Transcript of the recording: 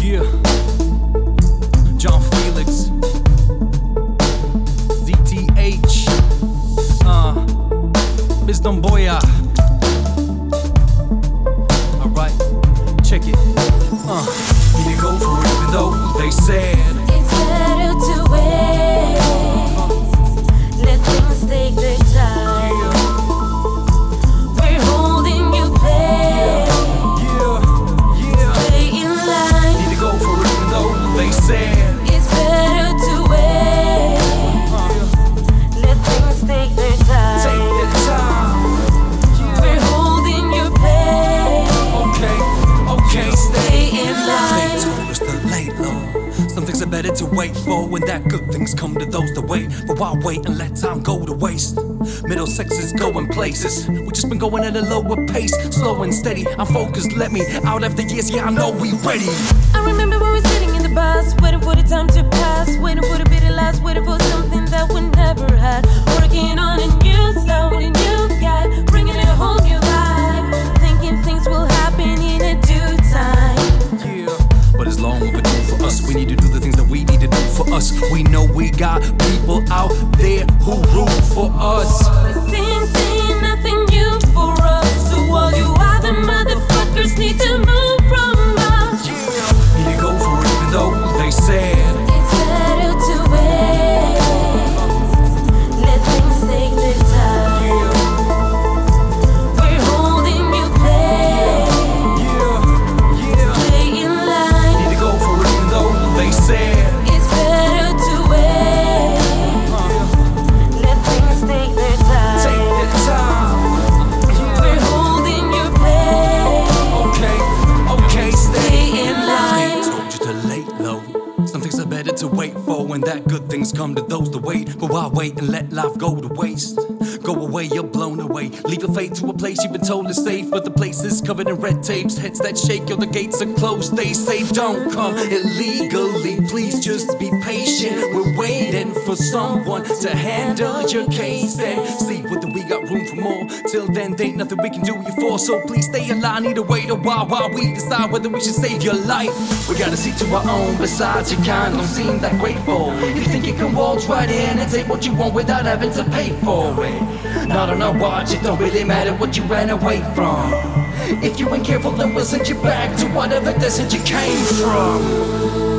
Yeah, John Felix, ZTH, Miss Domboya. Alright, check it. Need to go for it even though they said it's better to wait. Let things take their time. We're holding you back. Stay in line. Need to go for it even though they said It's better to wait. Let things take their time. take their time. We're holding you back. Okay, Stay in line. They told us to lay low. Some things are better to wait for when that good things come to those that wait. But why wait and let time go to waste? Middlesex is going places. We just been going at a lower pace, slow and steady. I'm focused, let me out after years. Yeah, I know we ready. I remember we were sitting in the bus, waiting for the time to pass, waiting for the bitter last, waiting for something that we never had. Working on a new sound, a new guy, bringing a whole new vibe, thinking things will happen in a due time. Yeah, but it's long overdue for us. We need to do the things that we need to do for us. We know we got people out there who root for us. These things ain't nothing new for us, so all you other motherfuckers need to move from us. Need to go for it even though they said It's better to wait. Let things take their time. We're holding you back. Stay in line. Need to go for it even though they said It's better to wait. Let things take their time. take their time. We're holding you back. Okay, stay Stay in line. They told you to lay low. Some things are better to wait for when that good things come to those that wait. But why wait and let life go to waste? Go away, you're blown away. Leave your faith to a place you've been told is safe, but the place is covered in red tapes. Heads that shake, yo, the gates are closed. They say don't come illegally. Please just be patient. We're waiting for someone to handle your case and see whether we got room for more. Till then, there ain't nothing we can do you for. So please stay in line. Need to wait a while we decide whether we should save your life. We gotta see to our own. Besides, your kind don't seem that grateful. You think you can waltz right in and take what you want without having to pay for it. Not on our watch, it don't really matter what you ran away from. If you ain't careful, then we'll send you back to whatever desert you came from.